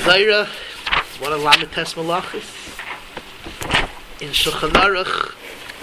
Zaira, what a Lamites Malachis. In Shulchan Aruch,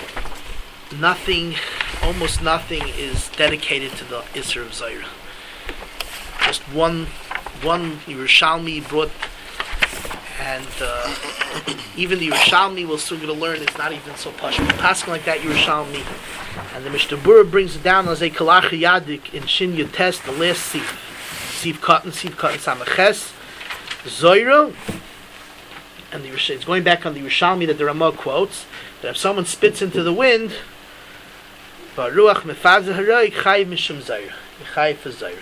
almost nothing is dedicated to the Isser of Zaira. Just one Yerushalmi brought, and even the Yerushalmi we're still going to learn it's not even so posh. Passing like that Yerushalmi, and the Mishnah Berurah brings it down as a Kalach Yadik in Shin Yotes, the last Siv Cotton Samaches, Zaira, and it's going back on the Yerushalmi that the Ramah quotes that if someone spits into the wind, Baruch Mefazeh Haroik Chayiv Mishum Zaira, Chayiv for Zaira.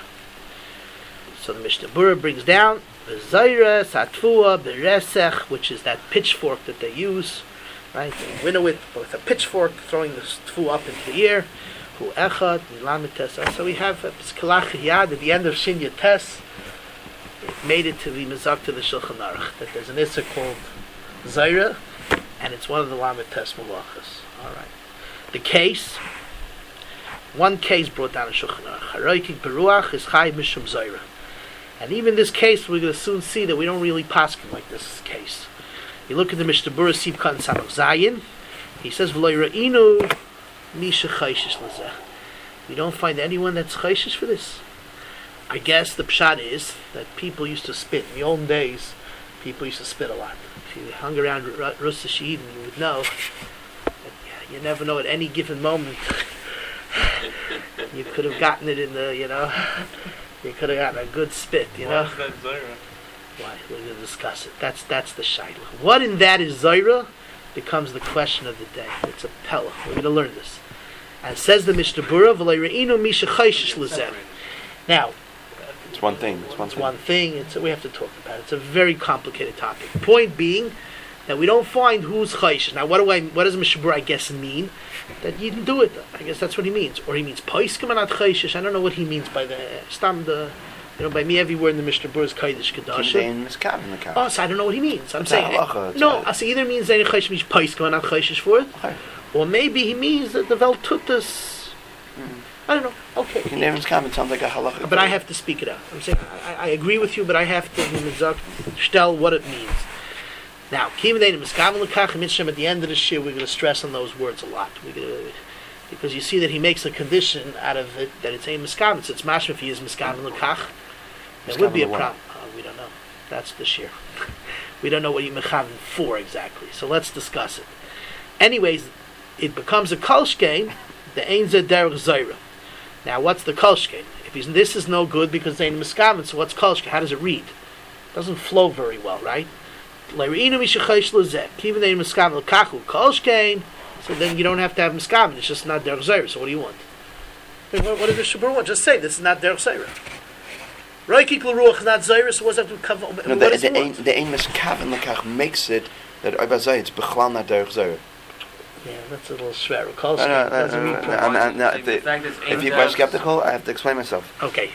So the Mishnah Berurah brings down the Zaira, Satvua, Beresech, which is that pitchfork that they use, right? They winnow it with a pitchfork, throwing the Tfu up into the air. Hu Echad, Milamites. So we have Kalach Yad at the end of Shin Yates. It made it to the Mizak to the Shulchan Aruch that there's an Issa called Zaira, and it's one of the Lamites Malachas. All right. The case, one case brought down in Shulchan Aruch. Haroikik Beruach is Chayiv Mishum Zaira. And even this case, we're going to soon see that we don't really paskin like this case. You look at the Mishnah Berurah Siv Kan Samach Zayin. He says, "V'lo yira'inu misha chayshish lezeh." We don't find anyone that's chayshish for this. I guess the pshat is that people used to spit. In the olden days, people used to spit a lot. If you hung around Rus Hashidim, you would know that you never know at any given moment. You could have gotten it in the, you could have gotten a good spit, Why is that Zaira? Why? We're going to discuss it. That's the shaila. What in that is Zaira becomes the question of the day. It's a pella. We're going to learn this. And says the Mishnah Berurah, "V'lo yira'inu misha chayshish lezeh." Now, it's one thing. We have to talk about it. It's a very complicated topic. Point being that we don't find who's chayshish. Now, what does Mishnah Berurah, I guess, mean? That you didn't do it. I guess that's what he means. Or he means poiskim and not chayshish. I don't know what he means by by me every word in the Mishnah Berurah is kaidish kedasha. Oh, so I don't know what he means. I'm saying I say either means that chayshish means poiskim and not chayshish for it, or maybe he means that the veltutas. I don't know. Okay. Sounds like a halacha. But I have to speak it out. I'm saying I agree with you, but I have to tell what it means. Now, at the end of the shir, we're going to stress on those words a lot. Because you see that he makes a condition out of it that it's a miskam. It's mashma if he is miskam l'kach. There would be a problem. We don't know. That's the shir. We don't know what you mechavin for exactly. So let's discuss it. Anyways, it becomes a kolshkein, the ein zeh derech zaira. Now, what's the kolshkein? This is no good because it's a miskam. So what's kolshkein? How does it read? It doesn't flow very well, right? So then you don't have to have miskaven. It's just not derech zaira. So what do you want? What does the Shabur want? Just say this is not derech zaira. Roikik l'ruach is not zaira. So what's that to cover? No, the ein miskaven l'kach makes it that Oibazay it's bechlal not derech zaira. Yeah, that's a little schwer. If you are skeptical, I have to explain myself. Okay.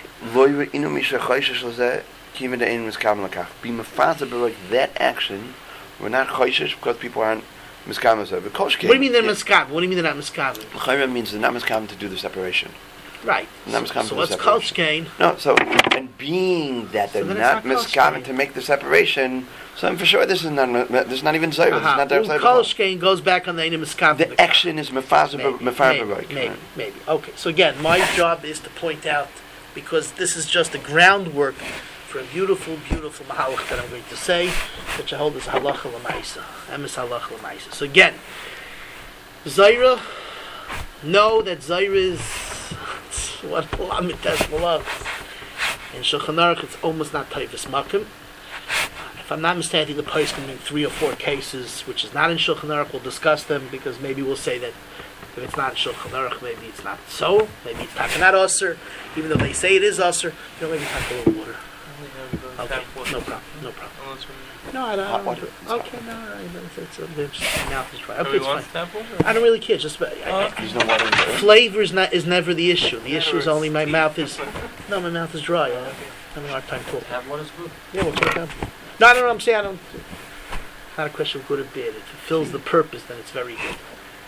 Be mefazer that action. We're not choishish because people aren't miskaven. What do you mean they're miskaven? What do you mean they're not miskaven? Chayra means they're not miskaven to do the separation. Right. So what's kolshkein? No. So and being that they're not miskaven to make the separation, so I'm for sure this is not even zayra. This is not kolshkein goes back on the ein miskaven. The action is mefazer. Maybe. Okay. So again, my job is to point out because this is just the groundwork for a beautiful, beautiful mahalach that I'm going to say, which I hold as halacha l'maisa, emes halacha l'maisa. So again, Zaira, know that Zaira is what lamites malachas. In Shulchan Aruch, it's almost not taivas makim. If I'm not mistaken, the place can be 3 or 4 cases, which is not in Shulchan Aruch. We'll discuss them because maybe we'll say that if it's not in Shulchan Aruch, maybe it's not so. Maybe it's takanat aser, even though they say it is aser. Maybe take a little water. Okay, no problem. No, I don't. Okay, no, my mouth is dry. Okay, it's fine. I don't really care. Just flavor is never the issue. The issue is only my mouth is. No, my mouth is dry. I'm having a hard time talking. Have one is good. Yeah, we'll take that. No, I don't know what I'm saying. Not a question of good or bad. If it fulfills the purpose, then it's very good.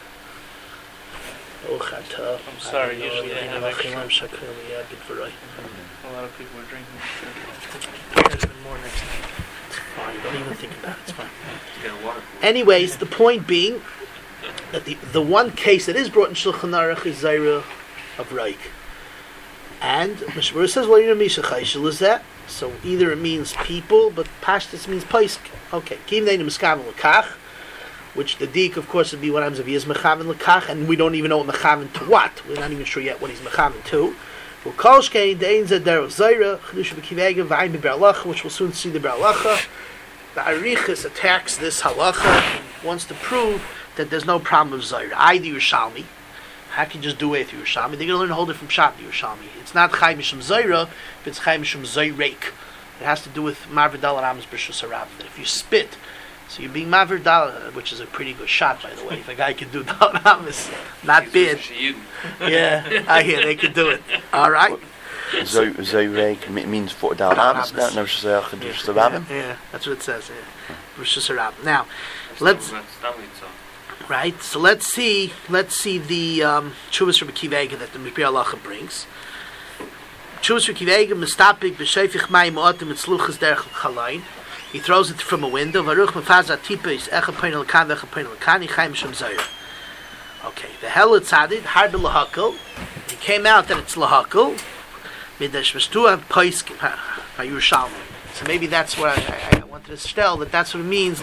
I'm sorry, usually I have extra. A lot of people are drinking. There's been more next time. fine. Don't even think about it. It's fine. Yeah, water. Anyways, the point being that the one case that is brought in Shulchan Aruch is Zaira of Reik. And Mishmur says, well, you know, Misha Chayshel is that. So either it means people, but Pashtus means Paisk. Okay. Kim Neinu Meskaven L'kach, which the Dik, of course, would be what happens if he is Mechaven L'kach, and we don't even know what Mechaven to what. We're not even sure yet what he's Mechaven to. Well, Kolshkein, the Ein Zed Derech Zaira, Chedush B'Kivega, V'ayin B'Ber Halacha, which we'll soon see the Ber Halacha. The Arichas attacks this Halacha, wants to prove that there's no problem with Zaira. I, the Yerushalmi, how can you just do away with Yerushalmi? They're going to learn a whole different shot in Yerushalmi. It's not Chai Mishum Zaira, but it's Chai Mishum Zayreik. It has to do with Maver Dal Ramos B'Shus Harab. That if you spit, so you're being Maver Dal, which is a pretty good shot, by the way. If a guy can do Dal Ramos, not bad. Yeah, I hear they can do it. All right. Zayreik means for Dal Ramos. No, Yeah, that's what it says. Yeah. B'Shus Harab. Now, let's. Right, so let's see the Chuvas Rabbi Kivega that the Mipir Halacha brings. Chuvas Rabbi Kivega mistapik b'shefich mayim otim etzluchas derech l'chalayin. He throws it from a window. Varuch mefazat tipa is echa pein l'kan vecha pein l'kan yichayim shem zayir. Okay, the hell tzadid harbe lahakol. It came out that it's lahakol. Midash v'shtua poiskim ha'Yerushalmi. So maybe that's what I wanted to tell, that that's what it means.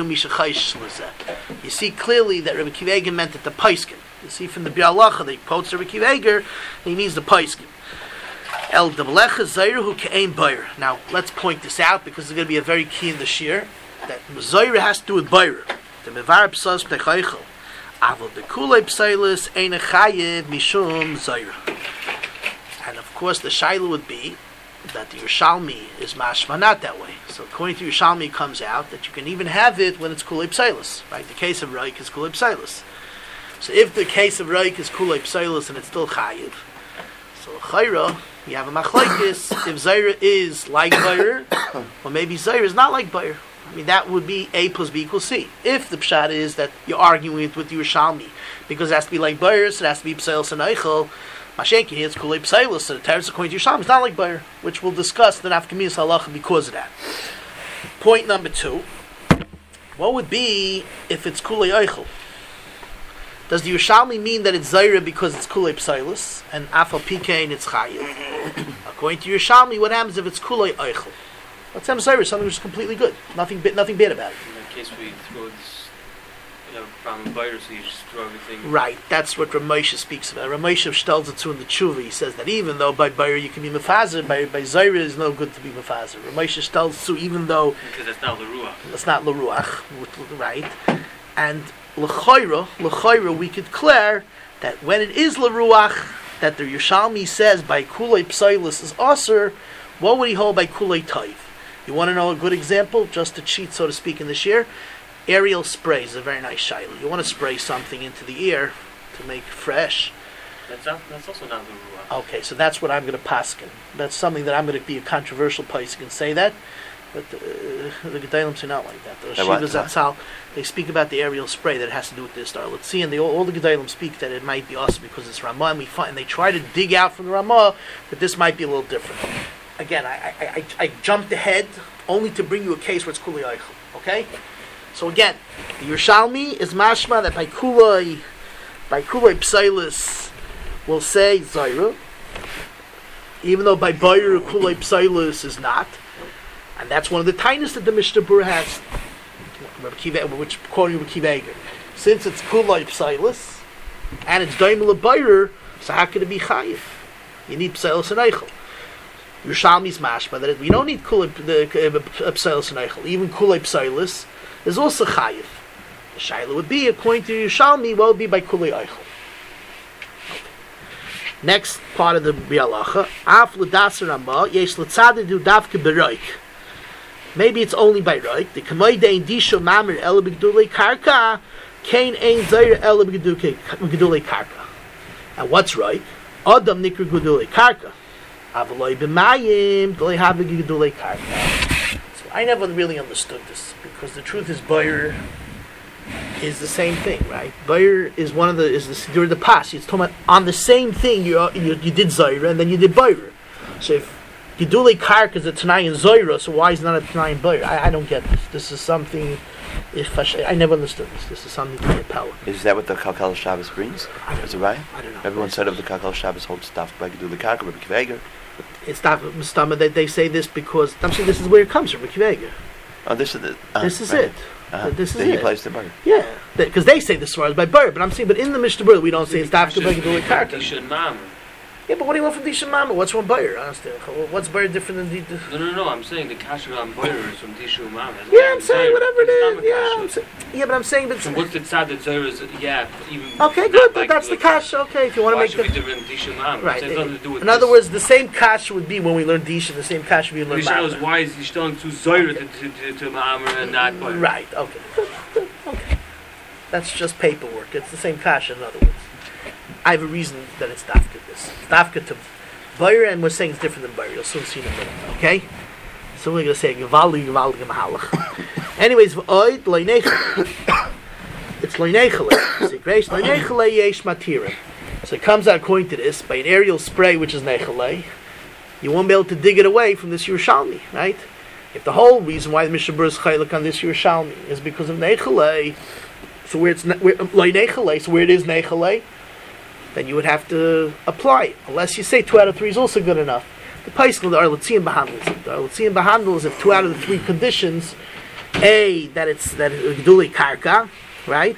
You see clearly that Rabbi Kiva meant that the Paiskin. You see from the Biur Halacha that he quotes Rabbi Kiva, he means the Paiskin. El Dablecha Zaira hu ke'ein Bayer. Now let's point this out because it's going to be a very key in the shir that Zaira has to do with Bayer. The Mevar Psas Pechaychel. Avol Bekulei Psailis Ein Chayev Mishum Zaira. And of course the Shaila would be that the Yerushalmi is mashma not that way. So according to Yerushalmi, it comes out that you can even have it when it's kulei psailis. Right? The case of Reik is kulei psailis. So if the case of Reik is kulei psailis and it's still chayiv, so chayra, you have a machlekes if Zaira is like Bayer, or maybe Zaira is not like Bayer. I mean, that would be A plus B equals C. If the pshat is that you're arguing it with the Yerushalmi, because it has to be like Bayer, so it has to be psailis and eichel, Mashenki here it's kulei psailis, so the teretz according to Yerushalmi is not like Bayer, which we'll discuss the nafkaminas halacha because of that. Point number 2: what would be if it's kulei eichel? Does the Yerushalmi mean that it's Zaira because it's kulei psailis and afal pikein it's chayiv? According to Yerushalmi, what happens if it's kulei eichel? Let's have Zaira, something which is completely good, nothing bad about it. In that case, we throw this. Problem Bayer, so you just throw everything. Right, that's what Ramosha speaks about. Ramosha tells it to in the Tshuva. He says that even though by Bayer you can be mefazer, by Zaira is no good to be mefazer. Ramosha tells to even though because that's not l'ruach. That's not l'ruach, right? And l'chayra, we could declare that when it is l'ruach, that the Yerushalmi says by kulei psailis is aser. What would he hold by kulei taiv? You want to know a good example, just to cheat, so to speak, in this year? Aerial spray is a very nice shayla. You want to spray something into the ear to make it fresh. That's also not the ruach. Okay, so that's what I'm going to paskin. That's something that I'm going to be a controversial place. You can say that, but the Gedalim say not like that. The Shiva Zatzal, they speak about the aerial spray that has to do with this star. Let's see, and all the Gedalim speak that it might be awesome because it's Ramah, and we find and they try to dig out from the Ramah that this might be a little different. Again, I jumped ahead only to bring you a case where it's kulei eichel. Okay. So again, the Yerushalmi is mashma that by kulei psailis will say Zaira, even though by Bayer kulei psailis is not, and that's one of the tiniest that the Mishnah Berurah has, which quoting Rabbi Kiva. Since it's kulei psailis and it's daimel Bayer, so how could it be chayiv? You need psailis and eichel. Yerushalmi is mashma that we don't need kulei psailis and eichel, even kulei psailis is also chayiv. The shaila would be, according to Yerushalmi, what would be by kulei eichel. Next part of the Biur Halacha, af l'daser Ramah yesh l'tzadid du davke beroik. Maybe it's only by roik. The kamay dein disho mamer el b'gdulei karka, kain ein zayir el b'gdulei karka. And what's roik? Adam nikra gdulei karka. Avaloi b'mayim d'lei have b'gdulei karka. I never really understood this because the truth is Bayer is the same thing, right? Bayer is during the past. It's talking about on the same thing you did Zaira and then you did Bayer. So if Gedulei Karka is a Tanai and Zoira, so why is it not a Tanai and Boyer? I don't get this. This is something. I never understood this. This is something to be a power. Is that what the Kalkal Shabbos brings? Is it right? I don't know. Everyone said of the Kalkal Shabbos holds stuff by Gedulei Karka, Rabbi Kiva. It's not Mustama that they say this because I'm saying this is where it comes from, Rabbi Kiva. Oh, this is it. This is right. it. This is then he it. plays the Boyer. Yeah, because they say this is by Boyer, but I'm saying, but in the Mishnah Berurah we don't say it's dafka by Gedulei Karka. Disha and Mama. Yeah, but what do you want from Disha Mama? What's from Boyer? I understand. What's Boyer different than the? No. I'm saying the kasha on Boyer is from Disha and Mama. Yeah, I'm saying whatever it is. Yeah, but I'm saying that. So what's the tzad that Zohar is? Yeah, even. Okay, good. But that's the kasha. Okay, if you want to make the. Why should we do Disha and Mama? Right. It has nothing to do with in other words, the same kasha would be when we learn Disha. The same kasha we learn Mama. The why is Yishton to Zohar to Mama and not Boyer? Right. Okay. Okay. That's just paperwork. It's the same kasha. In other words, I have a reason that it's dafka. This dafka to Boyer, and we're saying it's different than Boyer. You'll soon see in a minute. Okay. So we're going to say Gevaldi Mahalach. Anyways, Oid Loinechalei. It's Loinechalei. See, Grace Loinechalei Yesh Matira. So it comes out according to this by an aerial spray, which is Nechalei. You won't be able to dig it away from this Yerushalmi, right? If the whole reason why the Mishnah Berurah is Chaylik on this Yerushalmi is because of Nechalei, so where it's Loinechalei, so where it is Nechalei, then you would have to apply it. Unless you say 2 out of 3 is also good enough. The Paiskel, the Arletzian behandles it. The Arletzian behandles if 2 out of the 3 conditions, A, that it's Gedulei Karka, right?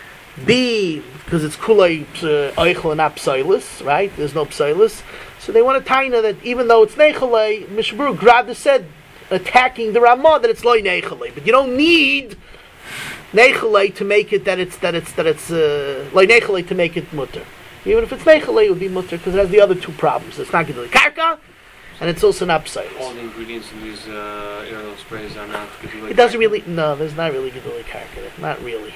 B, because it's Kulei Eichel and not Psilis, right? There's no Psilis. So they want a taina that even though it's Nechalei, Mishnah Berurah Grada said, attacking the Ramah, that it's Loi Nechalei. But you don't need Nechalei to make it that it's Loi Nechalei to make it mutter. Even if it's Nechalei, it would be mutter because it has the other 2 problems. It's not Gedulei Karka, and it's also not Psilis. All the ingredients in these aerial sprays are not Gedulei Karka. It doesn't really, no, there's not really Gedulei Karka. Not really.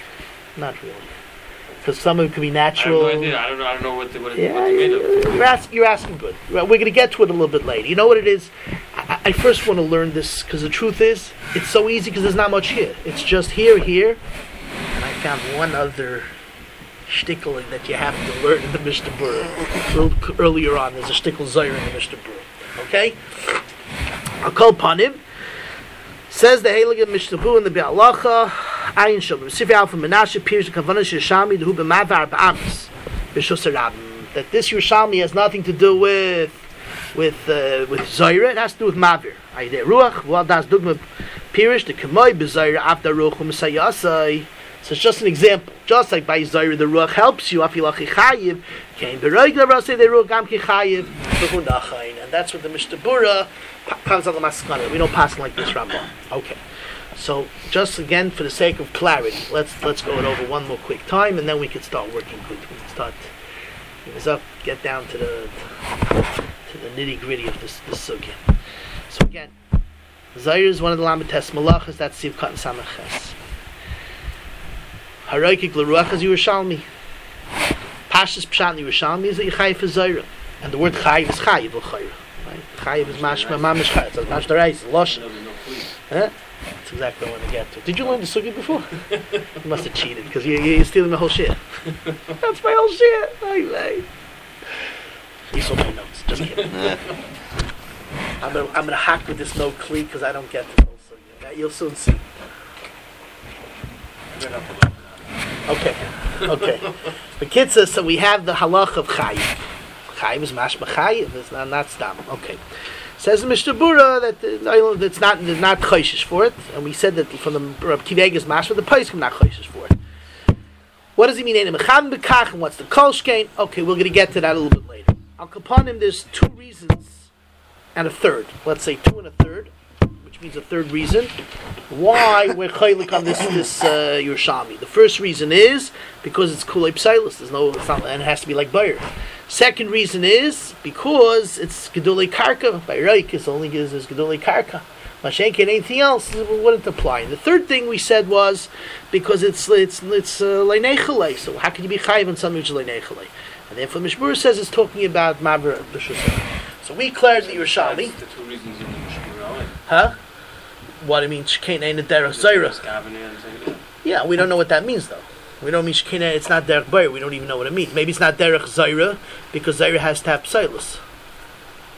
Because some of it could be natural. I have no idea. I don't know what it's made of. You're asking good. We're going to get to it a little bit later. You know what it is? I first want to learn this because the truth is, it's so easy because there's not much here. It's just here, and I found one other shtickle that you have to learn in the Mishnah Berurah. A little earlier on, there's a shtickle Zohar in the Mishnah Berurah. Okay? I'll call upon him. Says the Heilige Mishnah Berurah in the Be'alacha, Ayin Shom, Sifi Alpha Menashe, Pirish the Kavanah Sheshami, the Hu B'Mavar B'Amis, B'Shus Rabim. That this Yerushalmi has nothing to do with Zohar, it has to do with Mavir. Ayidei Ruach, Wal Das Dugma Pirish, the Kamoi B'Zohar, After Ruach, U'Mesayasai. So it's just an example. Just like by Zohar, the Ruach helps you, Afilachi Chayiv, Kain B'Roigla Rasei, the Ruach Gam Ki Chayiv, B'Hun Achayin. And that's what the Mishnah Berurah comes on the Maskana. We don't pass like this, Rambam. Okay. So, just again, for the sake of clarity, let's go it over one more quick time, and then we can start working good. We can start, get down to the nitty gritty of this sugya. So again, Zohar is one of the Lamites Malachas. That's Sivkat and Samaches. Haroikik l'ruach as Yerushalmi. Pashas Pshat Yerushalmi is that you chayiv for Zohar, and the word chayiv is chayiv l'chayra. Right? Chayiv is mashma mamish chayiv. It's mashma reis loshen. That's exactly what I want to get to. Did you learn the sugi before? You must have cheated because you're stealing the whole shit. That's my whole shit. You saw my notes. Just kidding. I'm gonna hack with this no kli because I don't get the whole sugi. You'll soon see. Okay. The kid says so. We have the halach of chayiv. Chayiv is mashma chayiv. It's not stam. Okay. Says the Mishnah Berurah that it's not choishish for it, and we said that from the Reb Kiva is mashma, the Paiskim not choishish for it. What does he mean? And what's the kolshkein? Okay, we're going to get to that a little bit later. Al Kapanim, there's 2 reasons and a third. Let's say 2 and a third, which means a third reason why we're chaylik on this Yerushalmi. The first reason is because it's kulei psilis. And it has to be like Boyer. Second reason is because it's Gedulei Karka. By Reik, it's only is Gedulei Karka. Mashenke and anything else wouldn't apply. And the third thing we said was because it's Leinechalei. So how can you be chayiv on something which is Leinechalei? And therefore Mishnah Berurah says it's talking about Maver B'Shusah. So we declared the Yerushalmi. That's the 2 reasons in the Mishnah Berurah. Huh? What do you mean? Shkein ain't a derech Zohar. Yeah, we don't know what that means though. We don't mean Shekhinah, it's not Derech Boyer, we don't even know what it means. Maybe it's not Derech Zohar, because Zohar has to have Psilis.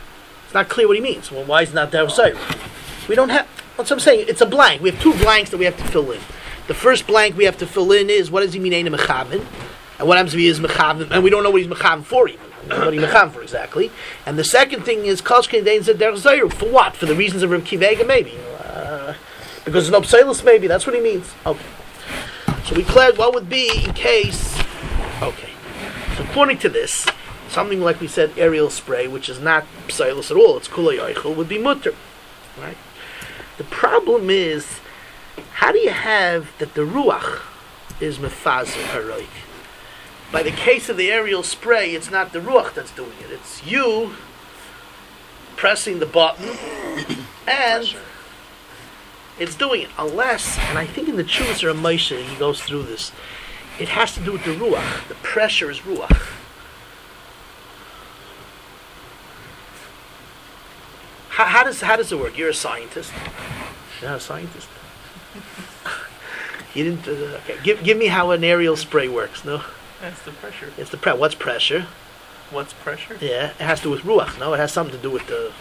It's not clear what he means. Well, why is it not Derech Zayra? We don't have. That's what I'm saying. It's a blank. We have two blanks that we have to fill in. The first blank we have to fill in is what does he mean Ein Mechaven, and what happens if he is Mechaven, and we don't know what he's Mechaven for even. What he's Mechaven for exactly. And the second thing is Koshkin Dein Zed Derech Zayra. For what? For the reasons of Reb Kivega maybe. Because there's no psalus maybe. That's what he means. Okay. So we declared what would be in case. Okay. So according to this, something like we said, aerial spray, which is not psalus at all, it's kulei eichel, would be mutter. Right? The problem is, how do you have that the ruach is mefazer haroik? By the case of the aerial spray, it's not the ruach that's doing it. It's you pressing the button and it's doing it. Unless, and I think in the Chuvas or Moshe, he goes through this, it has to do with the ruach. The pressure is ruach. How does it work? You're a scientist. You're not a scientist. You didn't. Okay. Give me how an aerial spray works. No. That's the pressure. It's the What's pressure? What's pressure? Yeah, it has to do with ruach. No, it has something to do with the.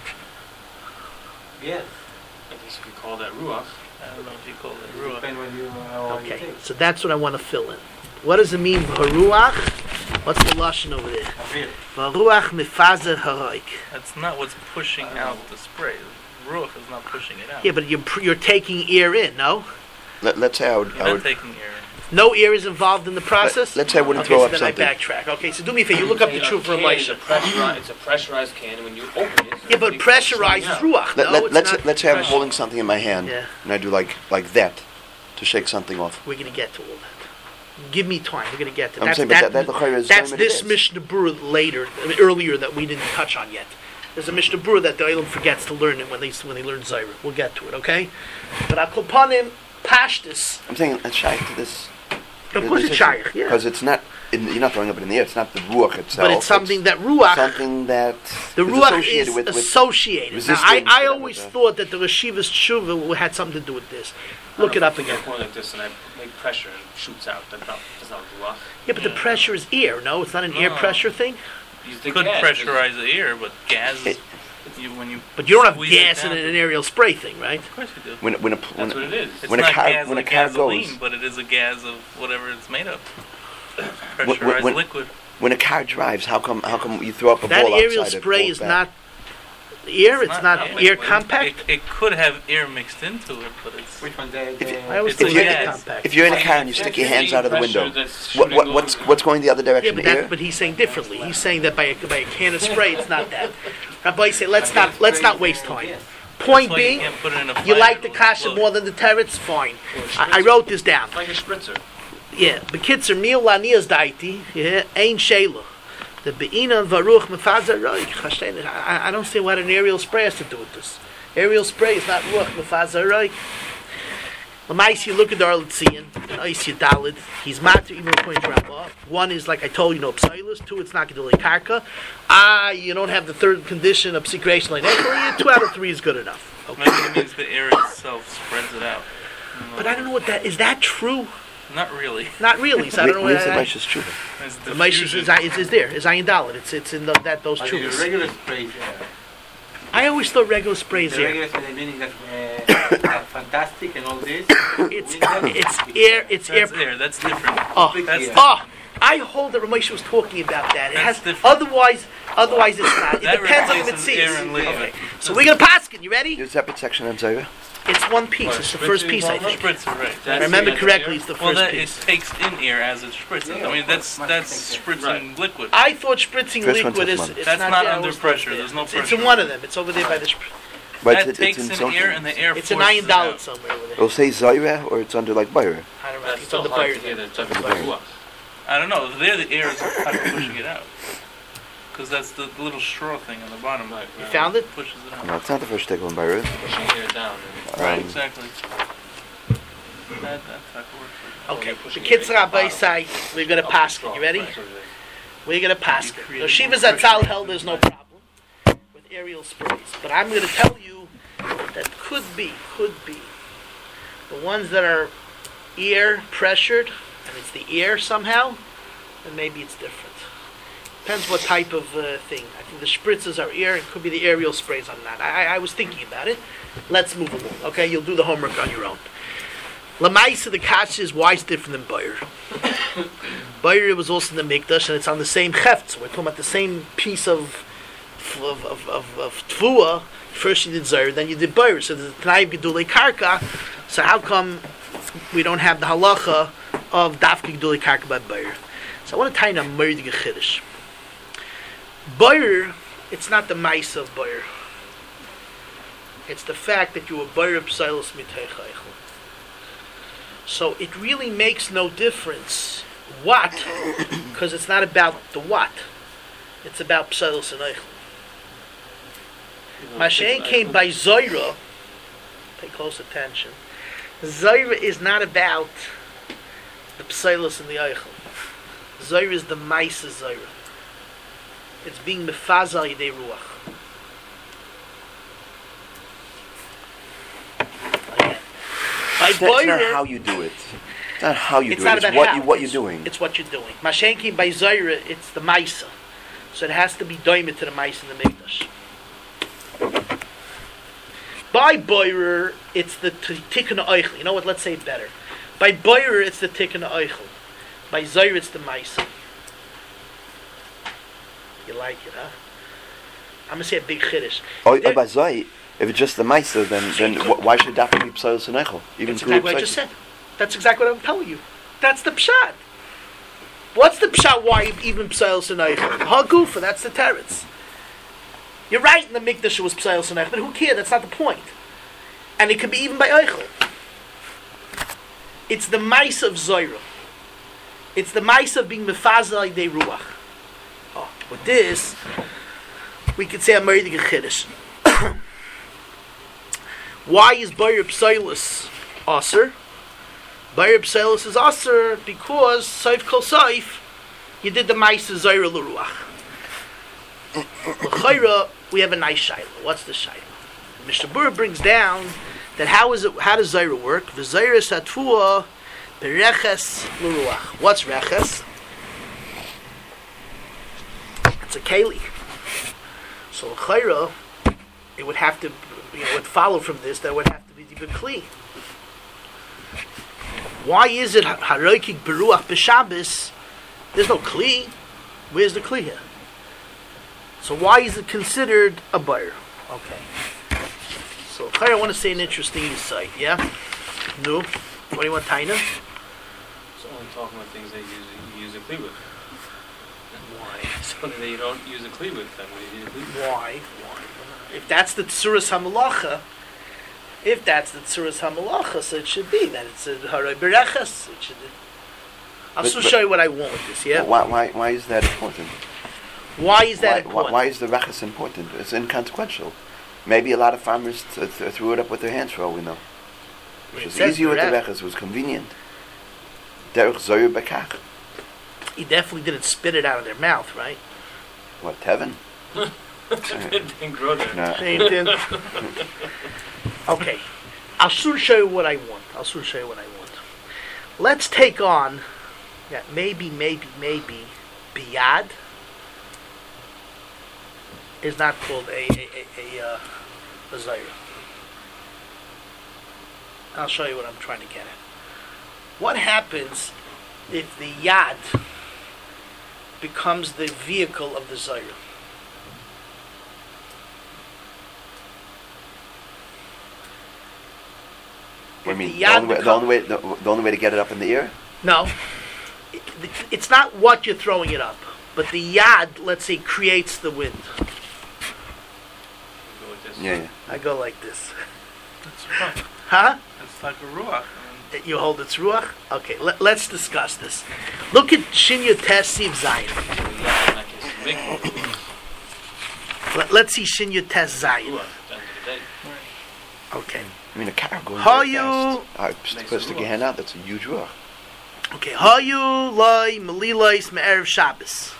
Yeah. I guess you could call that ruach. I don't know if you call it ruach. Depends when you. Okay, so that's what I want to fill in. What does it mean ruach? What's the lashon over there? Ruach mefazer haroik. That's not what's pushing out the spray. Ruach is not pushing it out. Yeah, but you're taking air in, no? Let's say I would. You're not taking air in. No air is involved in the process? Let's say I wouldn't okay, throw so up then something. I backtrack. Okay, so do me a favor. You look up the truth for It's Elisha. it's a pressurized can, and when you open it... Yeah, but pressurized is ruach. No, it's not. Let's say I'm pressure. holding something in my hand, Yeah. and I do like that to shake something off. We're going to get to all that. Give me time. We're going to get to I'm saying, but that is that's what it this is. Mishnah Berurah later, earlier that we didn't touch on yet. There's a Mishnah Berurah that the Olam forgets to learn it when they learn Zaira. We'll get to it, okay? But Akopanim, Pashtus. I'm saying it's shaykh to this. Of course it's shaykh, yeah. Because it's not. You're not throwing up in the air. It's not the ruach itself. But it's something that ruach. Something that The is ruach associated is with associated. Now, resistance, I whatever always the- thought that the Rashiva's Tshuva had something to do with this. Look it up again. Point like this, and I make pressure and it shoots out. That's not ruach. Yeah, but the pressure is air, no? It's not an air No. pressure thing? You Could pressurize the air, but gas is... But you don't have squeeze it gas in down an aerial spray thing, right? Of course you do. when That's what it is. It's when a not car- gas when a like car gasoline, goes- but it is a gas of whatever it's made of. When- Pressurized when- liquid. when a car drives, how come you throw up a That ball aerial outside? it spray falls is back? not air, it's not air liquid. compact. It could have air mixed into it, but it's... Which one? I always It's thought a it was gas. compact. If you're in a car and you stick your hands out of the window, That's what's going the other Yeah, direction? but Air? but he's saying differently. He's saying that by a can of spray, it's not that. Rabbi say, let's not waste time. Point That's why you being, can't put it in a you fire, like the it'll kasha explode. more than the teretz, fine. I wrote this down. like a spritzer. Yeah, bekitzer mil lanias daiti. Yeah, ein shayla. The beina varuch mefazer roik. I don't see what an aerial spray has to do with this. Aerial spray is not ruach mefazer roik. Lamais, you look at the Arletzian, and Ois Yadalid, he's matter even according to Rabbah. One is, like I told you, no psilus. Two, it's not gedolei karka. You don't have the third condition of psikration like that. 2 out of 3 is good enough. Okay. Maybe it means the air itself spreads it out. But I don't know what that is. That true? Not really. Not really. So I don't know what Where's the that Maisha's true? It's the Maisha's is there. Is Ayin Dalit. It's in those But chuvas. the regular spray, I always thought regular spray is the air. regular spray, meaning that fantastic and all this. It's air. It's air. That's air. That's different. Oh, That's I hold that Ramesh was talking about that. It That's has different. otherwise it's not. It That depends on the replaces air and mitzvahs. liquid. So we're gonna pass it. You ready? Your separate section on Zaira? It's one piece. It's the first piece, I think. Spritzer, right. If I remember correctly, it's the Well, first that it piece. takes in air as it's spritzing. I mean, that's spritzing liquid. I thought spritzing First one liquid took is. money. It's That's not there. I under always pressure. thought There's no It's pressure. in one of them. It's over there by the. But That takes in social. air and the air It's an forces Ayin it Dalit out. somewhere over there. It'll say Zaira or it's under like Bayra. I don't know. That's It's on still the hard fire. to get it. It's like Bayra. ruach. I don't know. There, the air is kind of pushing it out. Because that's the little straw thing on the bottom. Right, You found it? Pushes it out. No, it's not the first take on Bayra. Pushing air down. Right, Um, exactly. That's how it works. Okay. Oh, The kids are by side. We're gonna pass it. You ready? We're gonna pass it. The Shiva Zatzal held there's no problem with aerial sprays, but I'm gonna tell you that could be the ones that are air pressured and it's the air somehow, then maybe it's different. Depends what type of thing. I think the spritzes are air. It could be the aerial sprays on that. I was thinking about it. Let's move along. Okay, you'll do the homework on your own. Lamaisa, the catch is why it's different than Bayer. Bayer was also in the Mikdash, and it's on the same heft. So we're talking about the same piece of tfua. First you did Zayer, then you did Bayer. So there's Tnai Gedulei Karka. So how come we don't have the halacha of Dafka Gedulei Karka by Bayer? So I want to tie in a Merdig Chiddush. Bayer, it's not the mice of Bayer. It's the fact that you were Bayer Psilos Mitei Chaychel. So it really makes no difference what, because it's not about the what. It's about Psilos and Eichel. Mashen came by Zoyra. Pay close attention. Zoyra is not about the Psilos and the Eichel. Zoyra is the mice of Zoyra. It's being mefazal yidei ruach. It's not how you do it. It's not how you do it. It's what you're doing. It's what you're doing. Mashenki by Zaira, it's the Maisa. So it has to be doimed to the Maisa in the Mikdash. By Boirer, it's the Tikkun Eichel. You know what? Let's say it better. By Boirer, it's the Tikkun Eichel. By Zaira, it's the Maisa. You like it, huh? I'm going to say a big chiddush. By Zay, if it's just the Maisa, then why should that be Psilos and Eichel? Even that's exactly what I just said. That's exactly what I'm telling you. That's the pshat. What's the pshat? Why even Psilos and Eichel? Hagufa, that's the teretz. You're right in the Mikdash it was Psilos and Eichel, but who cares? That's not the point. And it could be even by Eichel. It's the mice of Zoyra. It's the mice of being mefazal yidei ruach. Oh, with this, we could say a Merdig Chiddush. Why is Bayer Psilos Aser? Bayer Psilos is Aser because Saif Kol Saif, you did the Maisa Zaira L'Ruach. L'Chayra, we have a nice Shaila. What's the Shaila? Mishnah Berurah brings down that how does Zaira work? V'Zaira Satfua Bereches L'Ruach. What's Reches? It's a Keli. So L'Chayra, it would have to, would follow from this that would have to be the Kli. Why is it Haroikik Beruach B'Shabbos? There's no Kli. Where's the Kli here? So why is it considered a Bayer? Okay. So I want to say an interesting insight, yeah? No? What do you want, Taina? So I'm talking about things that you use a Kli with. Why? Something that you don't use a Kli with, then what do you use a Kli with? Why? If that's the Tsuras HaMalacha, so it should be that it's a Haray Berechas. It should. I'll still show you what I want with this, yeah? Why is that important? Why is that important? Why is the Rechas important? It's inconsequential. Maybe a lot of farmers threw it up with their hands for all we know. Which was easier with the Rechas, it was convenient. Derech Zoyer Bekach. He definitely didn't spit it out of their mouth, right? What, Tevin? It didn't grow there. No. Okay. I'll soon show you what I want. Let's take on maybe Biyad is not called a Zaira. I'll show you what I'm trying to get at. What happens if the Yad becomes the vehicle of the Zaira? I mean, the only way to get it up in the ear? No. It's not what you're throwing it up, but the Yad, let's say, creates the wind. Yeah. I go like this. That's right. Huh? It's like a ruach. You hold its ruach? Okay, let's discuss this. Look at Shinya Tes Siv Zayin. Let's see Shinya Tes Zayin. Okay. I mean, a car going Hayu. Supposed to get out. That's a huge ruach. Okay. Hayu loy melilais me'erev Shabbos.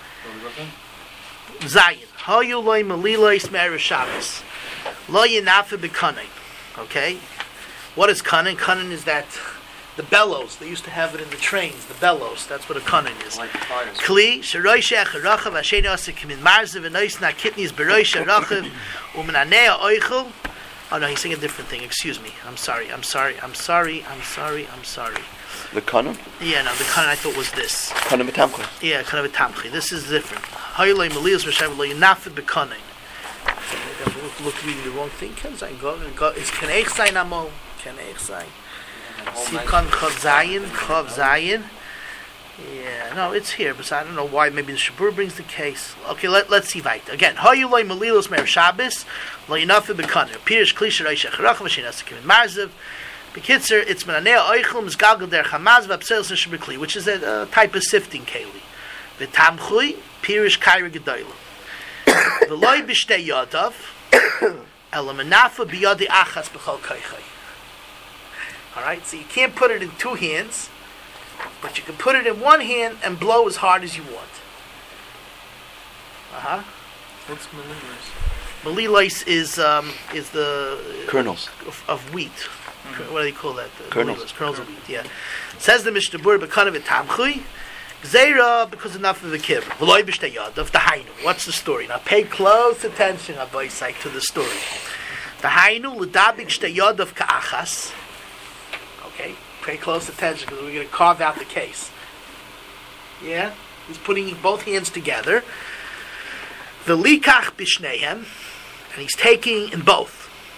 Zayin. Hayu loy melilais me'erev Shabbos. Lo yinafe b'kanin. Okay. What is kanin? Kanin is that The bellows. They used to have it in the trains. The bellows. That's what a kanan is. Like the tires. Kli sheroisha charachav asheni asik min marzev and oisna kitnis beroisha rachav umenanea oichel. Oh no, he's saying a different thing. Excuse me. I'm sorry. The kanon? Yeah, no, the kanon I thought was this. Kanon betamcha. Yeah, kind of a tamchi. This is different. Haylay maliyos v'shav lo yinafid bekanin. Look, reading the wrong thing. Can I go? It's kaneich zayin amo. Kaneich zayin. Sikon chav zayin. Yeah, no, it's here, but I don't know why. Maybe the Shabur brings the case. Okay, let's see right again. Haylay malilos mer Shabbos lo yinafid bekanin. Pirish klisha reisha charachav v'shein asikim marzev. Bekitzer, it's menanea oichel misgalgal der chamaz v'apselis shebekli, which is a type of sifting keli. V'tamchui pirish kaira gedoyla. V'loy b'shtei yodav elamenafa biyadi achas b'chol koichai. All right, so you can't put it in two hands, but you can put it in one hand and blow as hard as you want. What's malilos? Malilos is the Kernels. of wheat. What do they call that? Kernels. Kernels of wheat, yeah. Says the Mishnah Berurah, because of it tamchui, gzeira, because enough of the kibber. V'loy b'shtei yodav, the hainu. What's the story? Now pay close attention, Abba Yisai, to the story. The hainu, l'dabik shtei yodav ka'achas. Okay, pay close attention, because we're going to carve out the case. Yeah? He's putting both hands together. V'likach b'shneihem, and he's taking in both.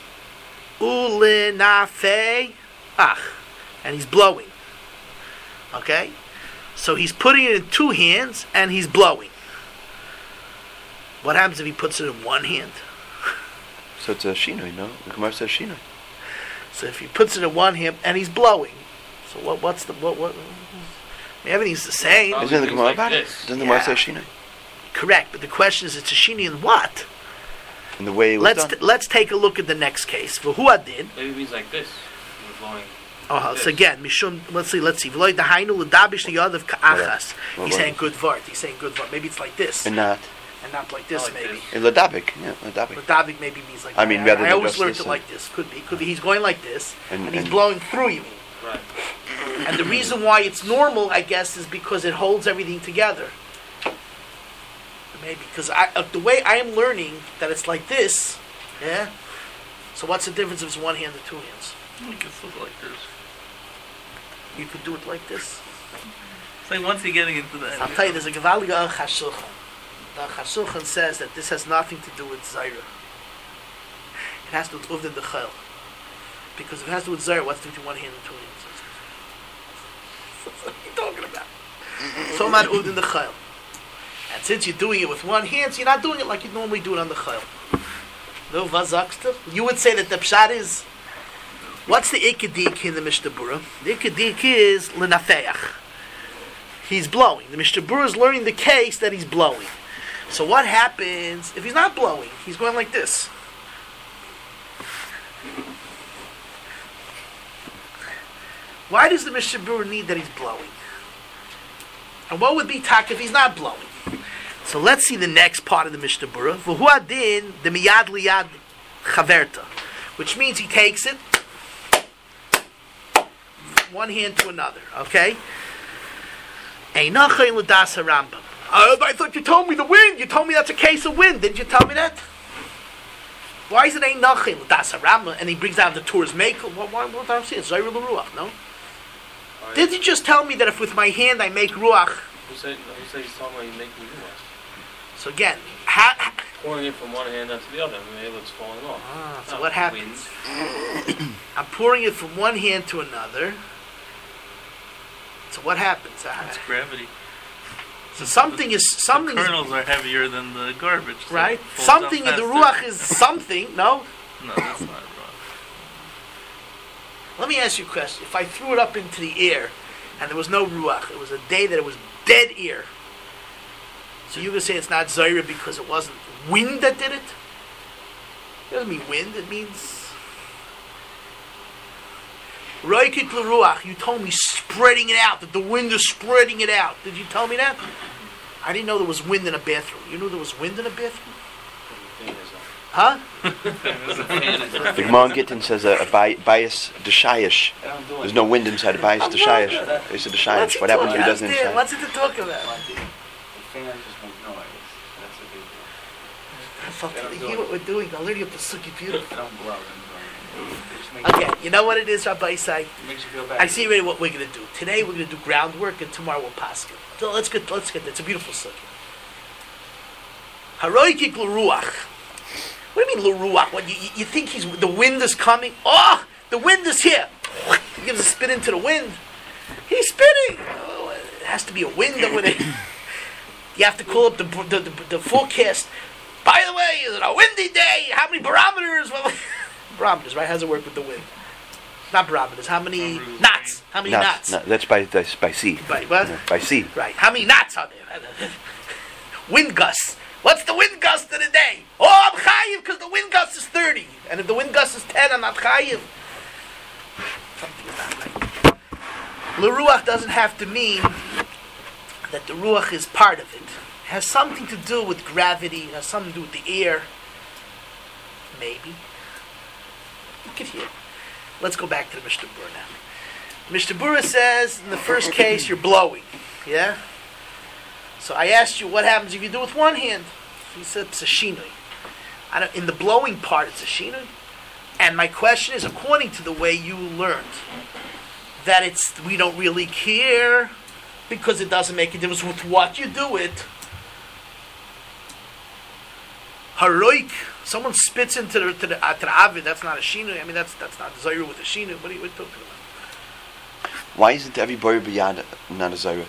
Ulinafei ach, and he's blowing. Okay, so he's putting it in two hands and he's blowing. What happens if he puts it in one hand? So it's a shinoi, no? The Gemara says shinoi. So if he puts it in one hand and he's blowing, so what? Everything's the same. Isn't the Gemara about it? Doesn't the Gemara say shinoi? Correct, but the question is, it's a shini in what? In the way it was done. Let's take a look at the next case. For who did? Maybe it means like this. We're blowing. So again, Mishum. Let's see. V'loy dahainu l'dabish liyadav ka'achas. He's saying good vart. Maybe it's like this. And not like this, like maybe. In ladabik, yeah, ladabik. Ladabik maybe means like. I mean, that. rather I than always just learned this, it like this. Could be. He's going like this, and he's blowing through. You mean? Right. And the reason why it's normal, I guess, is because it holds everything together. Maybe because the way I am learning that it's like this. Yeah. So what's the difference if it's one hand or two hands? You can flip it like this. You could do it like this. It's like once you're getting into that. I'll tell you, there's a Gevaliga Al Chashulchan. The Chashulchan says that this has nothing to do with Zaira. It has to do with the Chel. Because if it has to do with Zaira, what's the difference between one hand and two hands? What are you talking about? So mad Uvd in the Chel. And since you're doing it with one hand, so you're not doing it like you normally do it on the Chel. No, you would say that the pshat is, what's the ikadik in the Mishnah Berurah? The ikadik is l'nafeach. He's blowing. The Mishnah Berurah is learning the case that he's blowing. So what happens if he's not blowing? He's going like this. Why does the Mishnah Berurah need that he's blowing? And what would be tak if he's not blowing? So let's see the next part of the Mishnah Berurah. V'hu adin the miyad liyad chaverta, which means he takes it one hand to another. Okay. Einachay l'das harambam. I thought you told me the wind. You told me that's a case of wind. Didn't you tell me that? Why is it einachay l'das harambam? And he brings out the Torah's makel. What I'm saying? It's Zaira l'ruach. No. Did you just tell me that if with my hand I make ruach? Who said he's talking about you making ruach? So again, pouring it from one hand onto the other, maybe it's falling off. So what happens? I'm pouring it from one hand to another. So what happens? It's gravity. So something The kernels are heavier than the garbage. So right? it falls Something down in the faster. ruach is something. No. No, that's not ruach. Let me ask you a question. If I threw it up into the air and there was no ruach, it was a day that it was dead air. So you can say it's not Zaira because it wasn't wind that did it? It doesn't mean wind, it means Roikit l'ruach, you told me spreading it out, that the wind is spreading it out. Did you tell me that? I didn't know there was wind in a bathroom. You knew there was wind in a bathroom? Huh? The Gemara in Gittin says a bias deshayish. There's no wind inside a bias deshayish. It's a deshayish. What happens if he doesn't inside? What's it to talk about? The fan just makes noise. That's a big deal. You hear what we're doing? The learning of the suki beautiful. Don't blow. It just makes Okay, you know what it is, Rabbi Isai? It makes you feel bad. I see already what we're going to do. Today we're going to do groundwork, and tomorrow we'll pass it. So let's get that. It's a beautiful suki. Haroikik l'ruach. What do you mean l'ruach? What, you think the wind is coming? Oh, the wind is here. He gives a spin into the wind. He's spinning. Oh, it has to be a wind over there. You have to call up the forecast. By the way, is it a windy day? How many barometers? Well, barometers, right? How does it work with the wind? Not barometers. How many knots? How many knots? No, that's by sea. By what? Yeah, by sea. Right. How many knots are there? Wind gusts. What's the wind gust of the day? Oh, I'm chayiv because the wind gust is 30. And if the wind gust is 10, I'm not chayiv. Something about right. L'ruach doesn't have to mean that the ruach is part of it. It has something to do with gravity. It has something to do with the air. Maybe. Look at here. Let's go back to the Mishnah Berurah now. Mishnah Berurah says, in the first case, you're blowing. Yeah? So I asked you, what happens if you do it with one hand? He said, it's a shinui. In the blowing part, it's a shinui. And my question is, according to the way you learned, that we don't really care because it doesn't make a difference with what you do it. Haroik, someone spits into the avid, that's not a shinui. I mean, that's not zayru with a shinui. What are you talking about? Why isn't every boyer b'yad not a zayru?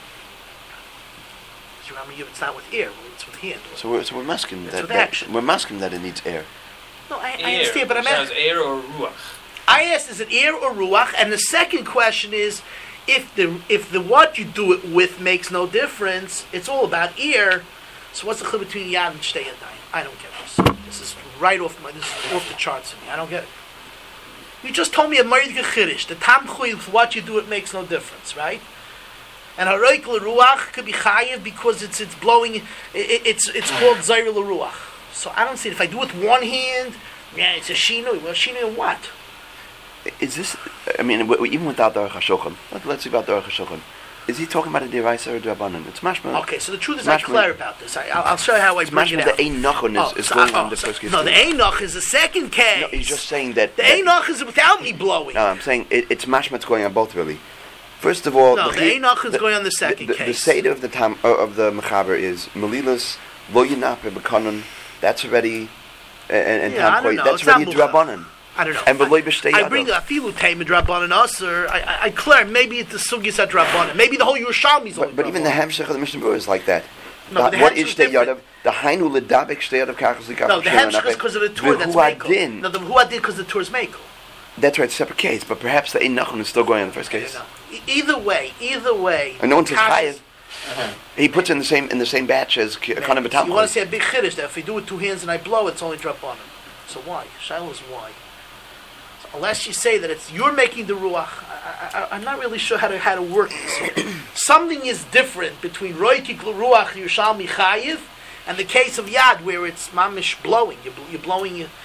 It's not with air, it's with hand. So we're masking with action. We're masking that it needs air. No, I understand, but I'm asking. air or ruach? I asked, is it air or ruach? And the second question is, if the what you do it with makes no difference, it's all about air. So what's the chiluk between yad and shtei yadayim? I don't get this. This is off the charts for me. I don't get it. You just told me a marid gechirish. The tamchui with what you do it makes no difference, right? And haroik l'ruach could be chayiv because it's blowing. It's called zayr l'ruach. So I don't see it. If I do it with one hand, yeah, it's a shinui. Well, shinui what? Is this? I mean, even without the Aruch HaShulchan, let's see about the Aruch HaShulchan. Is he talking about a deraisa or a drabanan? It's mashma. Okay, so the truth is, I'm clear about this. I'll show you how I bring it out. The ein nachon is going on the first case. No, the ein nach is the second case. No, he's just saying that the ein nach is without me blowing. No, I'm saying it's mashma. It's going on both really. First of all, no, the ein nach is going on the second case. The seder of the mechaber is melilas lo yinape b'kanon. That's already and I don't know. That's already drabanan. I don't know. And I bring the afilu taim drabanan aser. I clear maybe it's the sugis at drabanan. Maybe the whole Yerushalmi is only. But even the hamshach of the Mishnah Berurah is like that. No, what is shtei yadav? The hainu ledabek shtei yadav kachas likach. No, the hamshach is because of the Torah. That's mekel. No, the huadin because the Torah is mekel. That's right, separate case. But perhaps the ein nachon is still going on the first case. Either way. And no one says chayiv. He puts in the same batch as Kanan B'Tam. You want to say a big chiddush that if you do it with two hands and I blow, it's only drop on him. So why? Shiloh is why. So unless you say that you're making the ruach, I'm not really sure how to work this. Something is different between roikik l'ruach Yerushalmi chayiv and the case of yad where it's mamish blowing. You're blowing. Okay.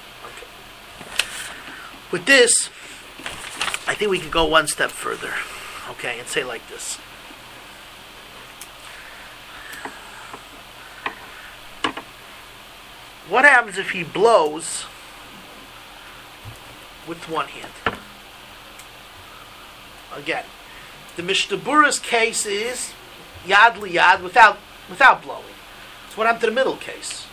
With this, I think we can go one step further. Okay, and say like this. What happens if he blows with one hand? Again, the Mishnah Berurah's case is yad liyad without blowing. So what happened to the middle case?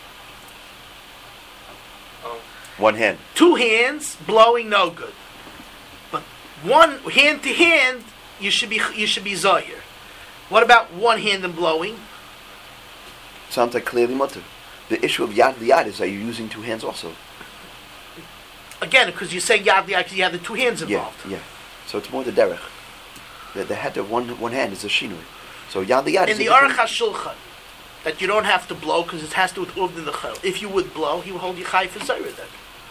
One hand. Two hands blowing, no good. But one hand to hand, you should be zahir. What about one hand and blowing? Sounds like clearly mutter. The issue of yad liyad is that you're using two hands also. Again, because you're saying yad liyad because you have the two hands involved. Yeah. So it's more the derech. The head of one hand is a shinui. So yad liyad is in the Aruch HaShulchan that you don't have to blow because it has to do with uvd in the chel. If you would blow, he would hold you chai for zayra then.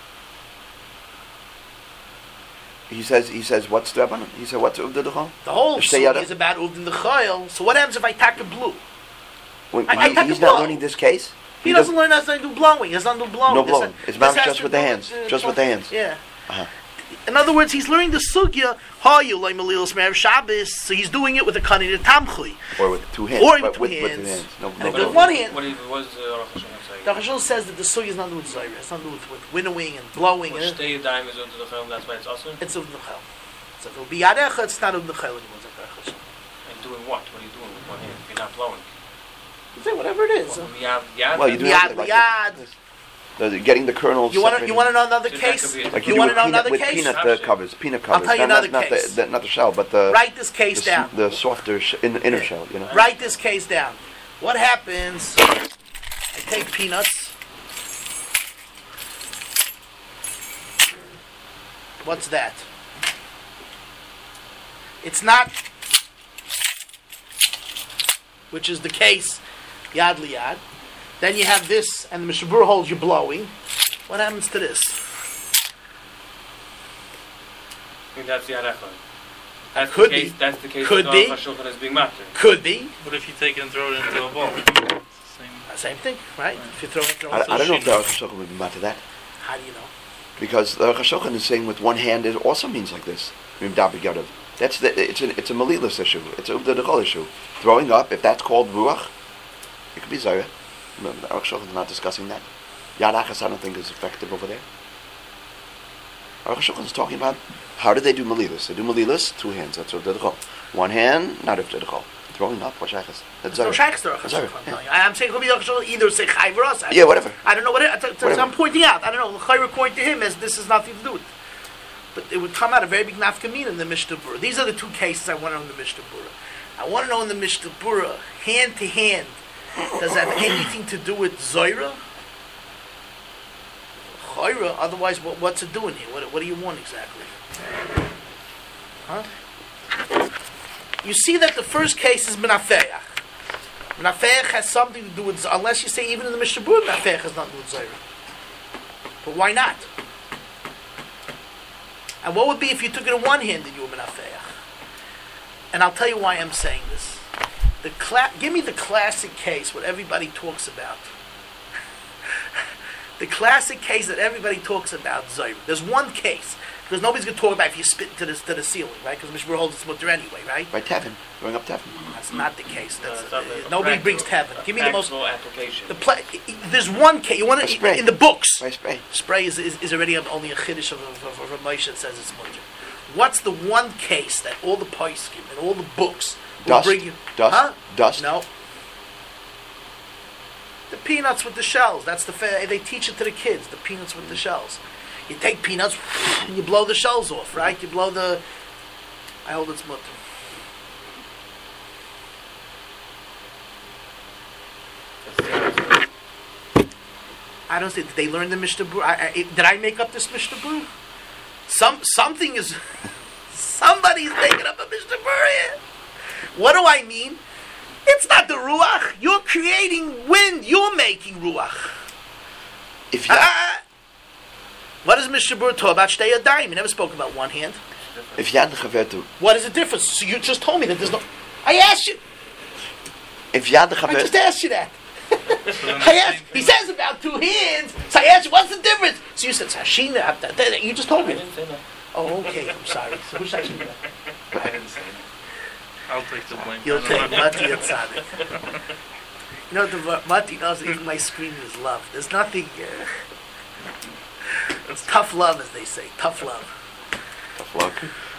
He says what's the rabbanon? He said what's uvd in the chel? The whole sugi is about uvd in the chel. So what happens if I take a blue? He's not learning this case. He doesn't learn how to do blowing. He doesn't do blowing. No blowing. It's this has just to with the do hands. with, Just with the hands. Yeah. Uh-huh. In other words, he's learning the sugya. Shabbos. So he's doing it with a cunning of tamchui. Or with two hands. Or but with two with hands. the hands. No And blowing. with one hand. What was the Aruch Hashanah saying? The Chashul says that the sugya is not to do with zayra. It's not to do with winnowing and blowing. Which stay dime is into the film, that's why it's awesome? It's of the chel. So if it will be yadecha, it's not of the chel anymore. It's of the chel. And doing what? What are you doing with one hand if you're not blowing? Say whatever it is. Well, yad, Well, you do Yad, it like yad. getting the kernels. You want separated. to know another So that case? could be a- Like You do want to with know another with case? peanut covers. Peanut covers. tell you Not- another not case. Not the shell, but the Write this case down. the softer inner shell. You know. Write this case down. What happens? I take peanuts. What's that? It's not, which is the case, yad liyad. Then you have this, and the Mishabur holds you blowing. What happens to this? I mean, that's the Arecha. That's Could the case. be. That's the case. Could that be. Aruch Hashanah is being matter. Could be. What if you take it and throw it into a bowl? It's the same. Same thing, right? If you throw it, I don't know if the Aruch Hashanah would be mad to that, how do you know? because the Aruch Hashanah is saying with one hand it also means like this. That's it's a malilus issue. It's a ubda issue. Throwing up, if that's called ruach, it could be zayah. The Aruch Hashanah is not discussing that. Yad achas I don't think is effective over there. Aruch Hashanah is talking about how do they do malilus? They do malilus, two hands. That's ubda. One hand, not ubda. Throwing up, what's achas? That's No zayah. shaykhs to Aruch That's Hashanah, zayah, I'm telling you. I'm saying could be Aruch Hashanah either say chayv or asay. Yeah, whatever. I don't know what Whatever. I'm pointing out. I don't know. L'chayr according to him as this has nothing to do with it. But it would come out a very big nafkamina in the Mishnah Berurah. These are the two cases I want to know in the Mishnah Berurah. I want to know in the Mishnah Berurah, hand to hand, does it have anything to do with Zoyra? Chayra, otherwise what's it doing here? What do you want exactly? Huh? You see that the first case is Menafeach. Menafeach has something to do with, unless you say even in the Mishnah Berurah, Menafeach has nothing to do with Zoyra. But why not? And what would be if you took it in one hand and you were Menafeach? And I'll tell you why I'm saying this. Give me the classic case, what everybody talks about. The classic case that everybody talks about, Zoyra. There's one case, because nobody's going to talk about if you spit to the ceiling, right? Because Mishmur holds its mutter anyway, right? By Tevin, throwing up Tevin. That's not the case. That's, It's not the nobody brings practical- Tevin. Give me the most... practical application. There's one case. You want A to spray. in the books. By spray. Spray is already only a chiddush of a Moshe that says it's mutter. What's the one case that all the poskim and all the books will Dust. bring you? Dust. Huh? Dust. No. The peanuts with the shells. That's they teach it to the kids. The peanuts with the shells. You take peanuts and you blow the shells off, right? You blow the. I hold its mutter. I don't say. Did they learn the Mishnah Berurah? Did I make up this Mishnah Berurah? Something is. Somebody's making up a Mishnah Berurah here. What do I mean? It's not the ruach. You're creating wind. You're making ruach. If you, What does Mishnah Berurah talk about? Shtei yadayim. You never spoke about one hand. if you had the chaver to, What is the difference? So you just told me that there's no. I asked you. if you had the I just chaver, asked you that. I asked. He says about two hands. So I asked you, what's the difference? So you said Sashina. You just told I me. didn't say that. Oh, okay. I'm sorry. So who's actually that? I didn't say that. I'll take the blame. You'll take Mati and Tzaddik. You know, the Mati knows that even my scream is love. There's nothing. It's tough love, as they say. Tough love. tough luck.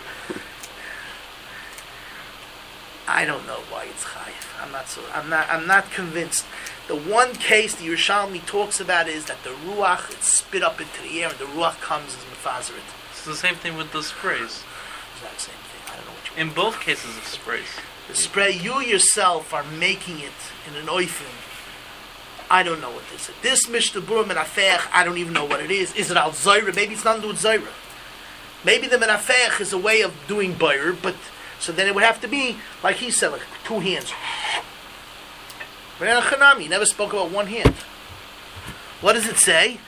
I don't know why it's chayiv. I'm not convinced. The one case the Yerushalmi talks about is that the ruach is spit up into the air, and the ruach comes as mefazer it. It's the same thing with the sprays. It's not the same thing. I don't know what you. In both cases of sprays. The spray, you yourself are making it in an oifen. I don't know what this is. This Mishnah Berurah Menafech, I don't even know what it is. Is it al Zoyra? Maybe it's nothing to do with Zoyra. Maybe the Menafech is a way of doing Boyer, but so then it would have to be, like he said, like two hands. But in Chanami, he never spoke about one hand. What does it say?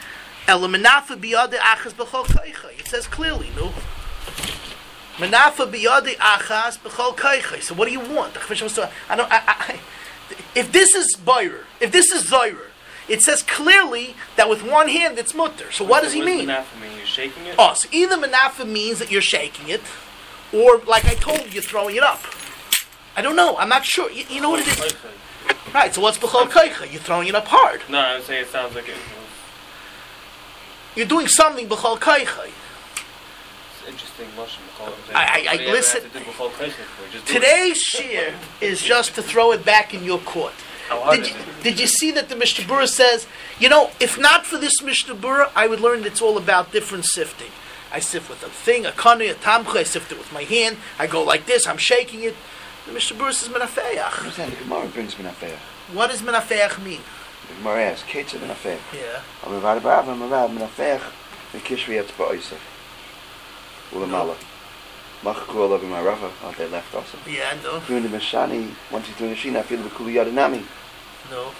It says clearly, no? Menafa biyadi achas b'chol kaichai. So what do you want? If this is Boyer, if this is Zoyer, It says clearly that with one hand it's mutter. So what does he mean? Menafa mean? You're shaking it? Oh, so either menafa means that you're shaking it, or like I told you, you're throwing it up. I don't know. I'm not sure. You know what it is? Right. So what's b'chol koicha? You're throwing it up hard. No, I would say it sounds like it. You're doing something b'chol koicha. It's interesting. Listen. Today's shir is just to throw it back in your court. How hard is it? Did you see that the Mishnah Berurah says, if not for this Mishnah Berurah, I would learn it's all about different sifting. I sift with a thing, a kanu, a tamcha, I sift it with my hand, I go like this, I'm shaking it. The Mishnah Berurah says menafeach. Understand, the Gemara brings menafeach. What does menafeach mean? The Gemara asks, Kates of menafeach. Yeah. Amavad ba'av, amavad menafeach, v'kishri etz ba'oisef. Ulamala. Machakul of Marava, aren't they left also? Yeah, no. Doing the Meshani, once you're doing the Shina, I feel the Kuli Yadanami. No.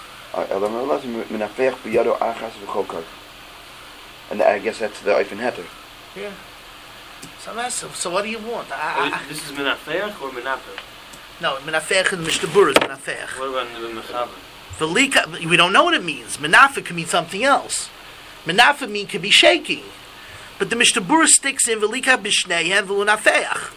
And I guess that's the Eifin Heter. Yeah. So what do you want? This is menafeach or menaper? No, menafeach in the Mishnah Berurah is menafeach. What about the mechaber? Velika, we don't know what it means. Menafa can mean something else. Menafa could be shaking. But the Mishnah Berurah sticks in velika b'shneihem v'lunafeach.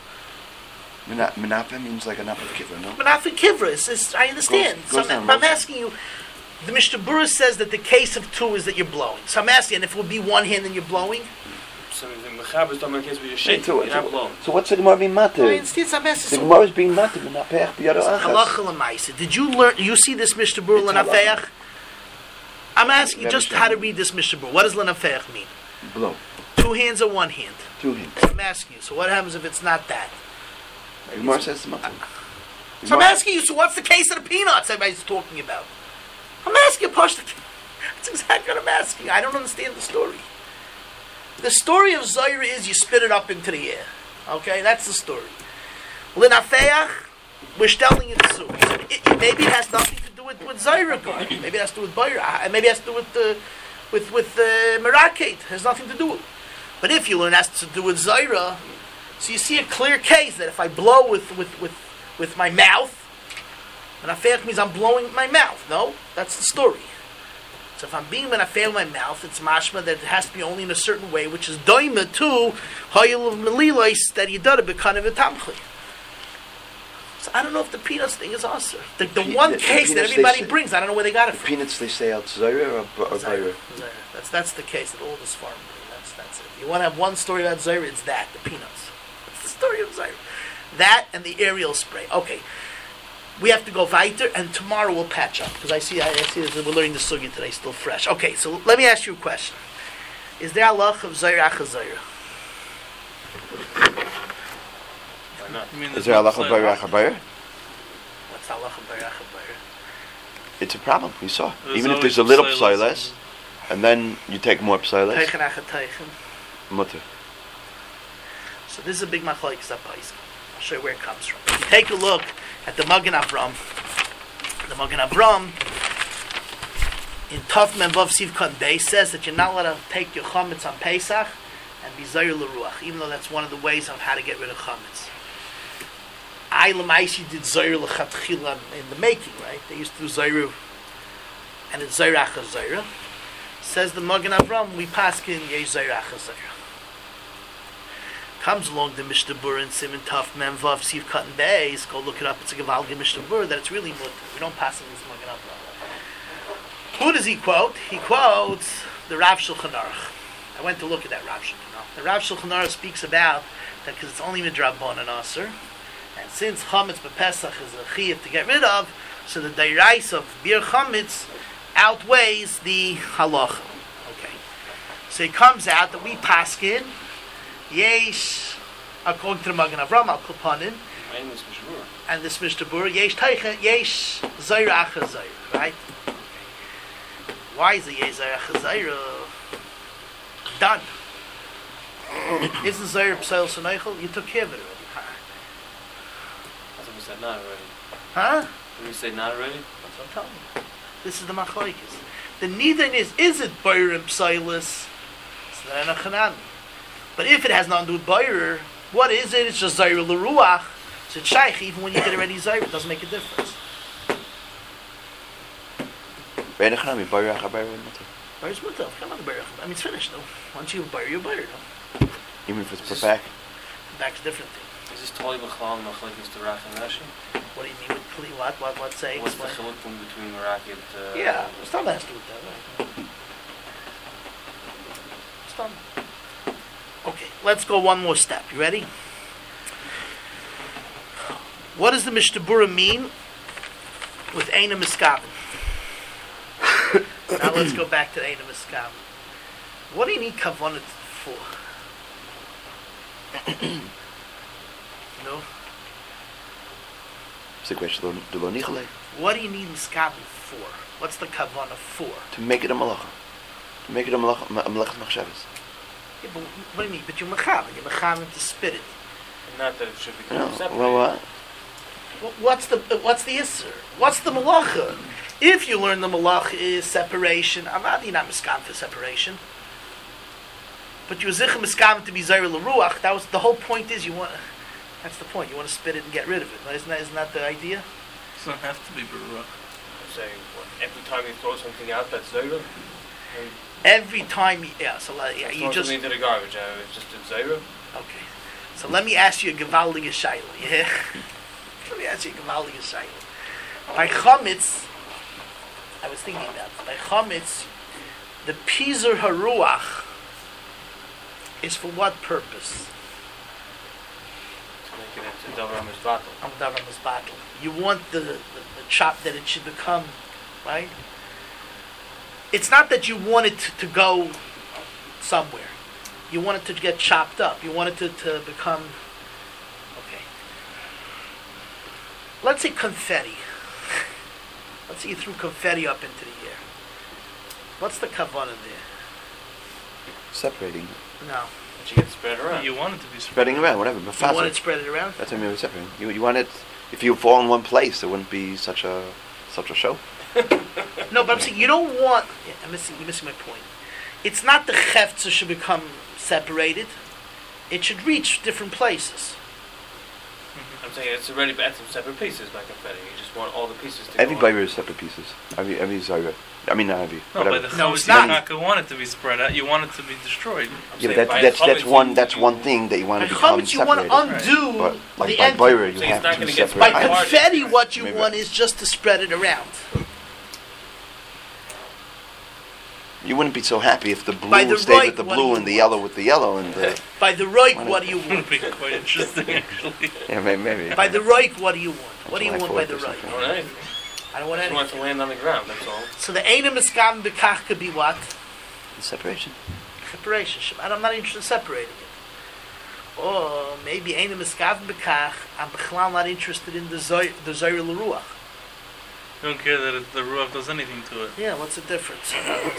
Menafa means like a nap of kivra, no? Menafa kivra is I understand. Goes I'm asking you, the Mishnah Berurah says that the case of two is that you're blowing. So I'm asking, and if it would be one hand and you're blowing? So the mechaber is talking about a case where you're shaking, you're not blowing. So what's the Gemara being matter? I understand, so I'm asking. The Gemara is being matter, menafeach b'yado achas. Halacha l'maisa. Did you learn, you see this Mishnah Berurah l'nafeach? I'm asking you just how to read this Mishnah Berurah. What does l'nafeach mean? Blow. Two hands or one hand? Two hands. I'm asking you, so what happens if it's not that? The Gemara says the matter. So I'm asking you, so what's the case of the peanuts everybody's talking about? I'm asking you, Pashta. That's exactly what I'm asking. I don't understand the story. The story of Zaira is you spit it up into the air. Okay, that's the story. L'nafeach, we're telling it so. Maybe it has nothing to do with Zaira. Maybe it has to do with Bayra. Maybe it has to do with Merakate. It has nothing to do with it. But if you learn it has to do with Zaira, so you see a clear case that if I blow with my mouth, menafeach means I'm blowing with my mouth. No? That's the story. So if I'm being menafeach with my mouth, it's mashma that it has to be only in a certain way, which is doima to hayil of melilois that you done it because of a tamchi. So I don't know if the peanuts thing is also the one case that everybody brings. I don't know where they got it from. Peanuts they say out Zaira or Bayra. That's the case that all this farm. That's it. You want to have one story about Zaira, it's that, the peanuts. It's the story of Zaira. That and the aerial spray. Okay. We have to go weiter, and tomorrow we'll patch up. Because I see that we're learning the sugya today, still fresh. Okay, so let me ask you a question. Is there halach of Zaira achazayra? Why not? Is there halach of Bayra achabayra? What's halach of Zaira achazayra? It's a problem, we saw. There's Even if always there's a little psilas. psilas, and then you take more psilas, Teichen achateichen. mutter. So this is a big machlokes apaisa. I'll show you where it comes from. If you take a look at the Magen Avram. The Magen Avram in Tov Mem Vav Siv Kan Bey says that you're not allowed to take your chametz on Pesach and be zayir l'ruach, even though that's one of the ways of how to get rid of chametz. I Lamaisi did zayir l'chatchila in the making, right? They used to do zayir, and it's zayir achazayir. Says the Magen Avram, we paskin yesh zayir achazayir. Comes along the Mishnah Berurah in Siman Tov Mem Vav Siv Katan Beis. Go look it up. It's a Gevalge Mishnah Berurah that it's really mutter. We don't pass in this Magen Avram. Who does he quote? He quotes the Rav Shulchan Aruch. I went to look at that Rav Shulchan Aruch. The Rav Shulchan Aruch speaks about that because it's only midrabban and aser, and since chametz b'Pesach is a chiyuv to get rid of, so the dairais of bir chametz outweighs the halacha. Okay, so it comes out that we paskin. Yesh, according to the Magen Avram, Al Kulpanin, and this Mishnah Berurah, Yesh Teichen, Yesh Zayir Achazayir, right? Why is it Yesh Zayir Achazayir? Done. Isn't Zayir P'sayil S'neichel? You took care of it already. I thought we said not already. Huh? Did we say not already? That's what I'm telling you. This is the machlokes. The neither is it Bayr and P'saylis? It's not a Chanami. But if it has nothing to do with Bayr, what is it? It's just Zaira L'Ruach. So it's Shaykh, even when you get already Zaira, it doesn't make a difference. Bein Echanami, Bayer Achaber Mutter. Bayer's mutter. Come on, Bayer. I mean, it's finished, no? Once you Bayer, you're Bayer, no? Even if it's per Is pack. Back's a different thing. Is this totally b'chalal like is the Rach and Rashi? What do you mean with Kli? What say? What's the Explain. chiluk between Meraki and... Yeah, Stam has to do with that, right? Stam. Okay, let's go one more step. You ready? What does the Mishtabura mean with Eina Miskabin? Now let's go back to Eina Miskabin. What do you need Kavanah for? No? What do you need Miskabin for? What's the Kavanah for? To make it a malacha. To make it a malacha machshavas. Yeah, but what do you mean? But you're Mechavan. You're Mechavan to spit it. Not that it should be No, separated. well, what? What's the Isser? What's the Malacha? If you learn the Malacha is separation, I'm not Miskam for separation. But you're Zich Miskam to be Zair L'Ruach. That was the whole point. Is you want? That's the point. You want to spit it and get rid of it. Isn't that the idea? It doesn't have to be Baruch. I'm saying, every time you throw something out that's Zaira, Every time, you throw just something into the garbage, it's just a Zaira. okay. So let me ask you a Gevaldige Shaila. Yeah. Let me ask you a Gevaldige Shaila. By Chametz, I was thinking about it. By Chametz, the Pizer Haruach is for what purpose? To make it into Davar Mizbatel. Amdaram's battle. You want the chop that it should become, right? It's not that you want it to go somewhere. You want it to get chopped up. You want it to become, okay. Let's say confetti. Let's say you threw confetti up into the air. What's the kavanah there? Separating. No. But you get spread around. You want it to be Spreading around, whatever. You want it Mafazah. spread around? That's what I mean with separating. You want it, if you fall in one place, it wouldn't be such a show. No, but I'm saying you don't want. Yeah, you're missing my point. It's not the cheftza should become separated. It should reach different places. I'm saying it's already at some separate pieces by confetti. You just want all the pieces to Every go Bayer is separate pieces. Every Zaira. I mean, not every. No, whatever. by the No, chametz, it's you not. don't want it to be spread out. You want it to be destroyed. Yeah, but that's one thing that you want By to become chametz, you want separated. to undo But like the by end. Bayer, you So have it's not to gonna get separate. By Right. confetti, what you Maybe. want is just to spread it around. You wouldn't be so happy if the blue By the stayed right, with the what do blue you and the want? yellow with the yellow and the By the right, Why what do you It want? would be quite interesting, actually. yeah maybe. By the right, what do you want? What do you July want by 4th the or right? something. I don't want anything. I don't want I just want it anything. to land on the ground, that's all. So the Eina Miskam Bekach could be what? Separation. Separation. I'm not interested in separating it. Or maybe Eina Miskam Bekach, I'm Bechlal not interested in the Zaire L'Ruach. You don't care that the Ruach does anything to it. Yeah, what's the difference?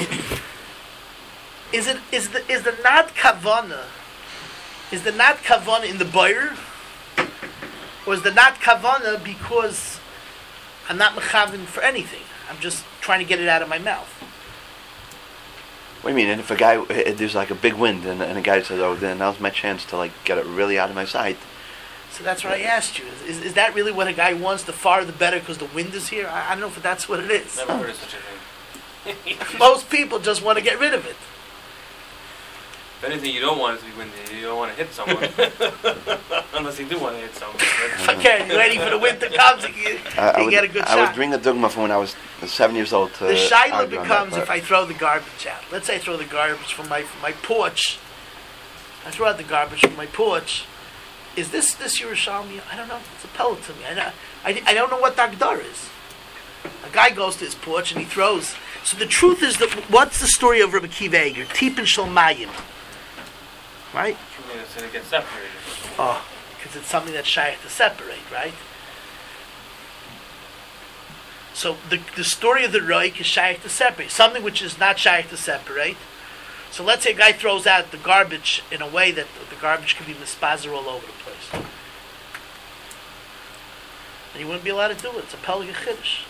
Is the not kavana? Is the not kavana in the buyer, or is the not kavana because I'm not mechavin for anything? I'm just trying to get it out of my mouth. What do you mean? And if a guy, there's like a big wind, and a guy says, "Oh, then now's my chance to like get it really out of my sight." So that's what I asked you. Is that really what a guy wants? The farther the better because the wind is here? I don't know if that's what it is. Never heard of such a thing. Most people just want to get rid of it. If anything, you don't want it to be windy. You don't want to hit someone. Unless you do want to hit someone. Okay, you're waiting for the wind to come so you get a good I would shot. bring a dogma from when I was 7 years old. To The shaila argue on becomes that, if I throw the garbage out. Let's say I throw the garbage from my porch. I throw out the garbage from my porch. Is this Yerushalmi? I don't know. It's a pellet to me. I don't know what Dagdar is. A guy goes to his porch and he throws. So the truth is that what's the story of Rabbi Akiva Eiger? Tipin Shel Mayim. Right? You mean it's going to get separated. Oh, because it's something that's shy to separate, right? So the story of the Roik is shy to separate. Something which is not shy to separate. So let's say a guy throws out the garbage in a way that the garbage can be mispazer all over the place. And you wouldn't be allowed to do it. It's a Peleg Chiddush.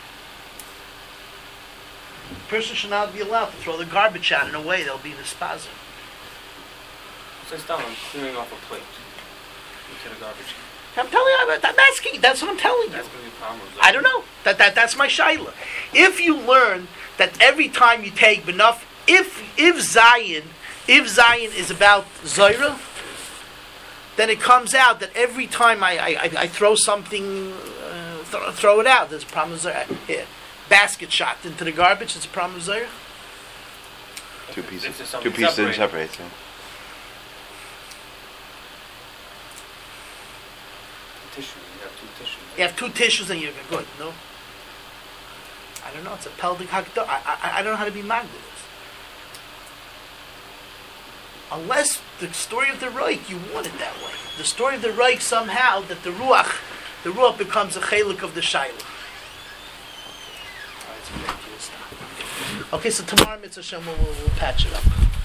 A person should not be allowed to throw the garbage out in a way that will be mispazer. So it's down, I'm clearing off a plate into the garbage. I'm telling you, I'm asking. That's what I'm telling you. That's going to be a problem. I don't know. That's my shaila. If you learn that every time you take enough, if Zion is about Zohar, then it comes out that every time I throw something, throw it out. There's a problem with Zohar. Here, basket shot into the garbage. It's a problem with Zohar. Two pieces. If there's something Two pieces didn't separate. separate. So. Tissue. You have two tissues. You have two tissues and you're good. No, I don't know. It's a pelvic hakdar. I don't know how to be mad with this. Unless the story of the Reich, you want it that way. The story of the Reich somehow that the ruach becomes a chelik of the shayla. Okay, so tomorrow, Mitzvah Shem, we'll patch it up.